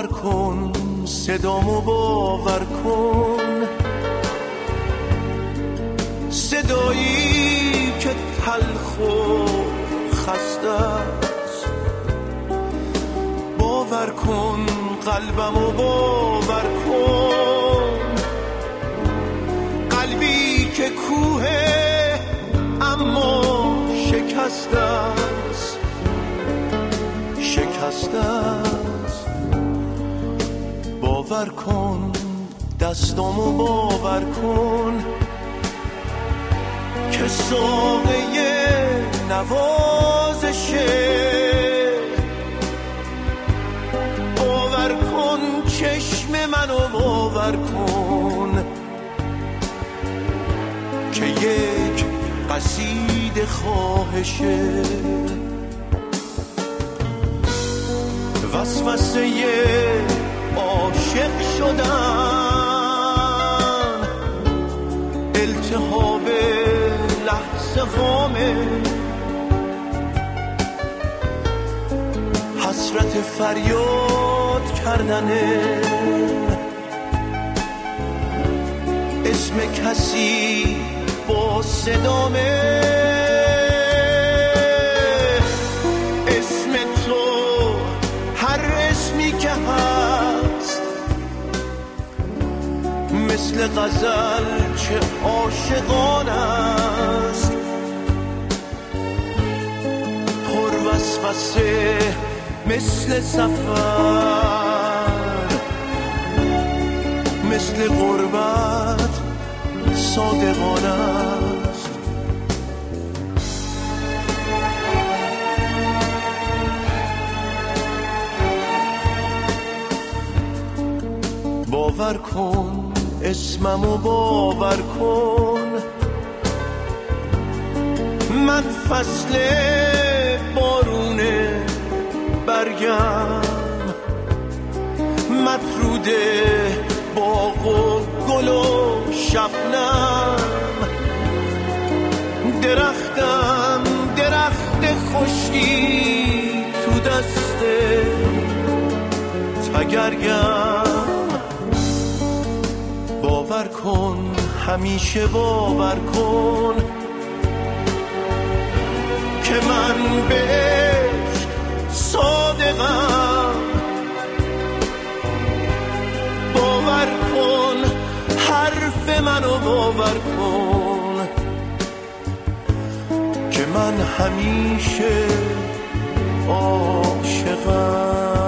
باور کن، صدامو باور کن، صدایی که تلخ و خسته است. باور کن قلبمو باور کن، قلبی که کوه اما شکسته است، شکسته است. باور کن دستامو باور کن که ساقه نوازشه. باور کن چشم منو باور کن که یک قصیده خواهشه. وسوسه عاشق شدن، التهاب لحظه غامه، حسرت فریاد کردنه، اسم کسی با صدامه، اسم تو هر اسمی که هست، مثل غزل چه عاشقانه است. پر وسوسه مثل سفر، مثل غربت صادقانه است. باور کن اسممو باور کن، من فصل بارون برگم، مطرود باغ و گل و شبنم، درختم درخت خشکی تو دست تگرگم. باور کن همیشه باور کن که من به عشق صادقم. باور کن حرف منو باور کن که من همیشه عاشقم.